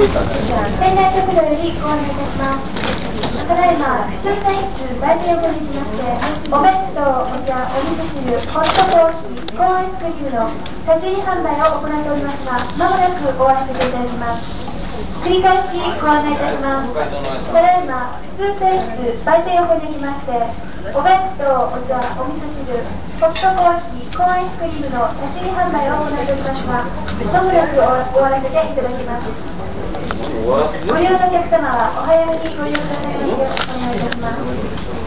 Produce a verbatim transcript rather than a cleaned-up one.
店内食堂よりご案内いたします。ただいま、通船室売店横に来まして、お弁当、お茶、お味噌汁、ホットコーヒー、コーンアイスクリームの立ち飲み販売を行っておりますが、まもなく終わらせていただきます。繰り返しご案内いたします。ただいま、通船室売店横に来まして、お弁当、お茶、お味噌汁、ホットコーヒー、コーンアイスクリームの立ち飲み販売を行っておりますが、まもなく終わらせていただきます。ご利用のお客様はお早めにご利用くださいませ。お願いいたします。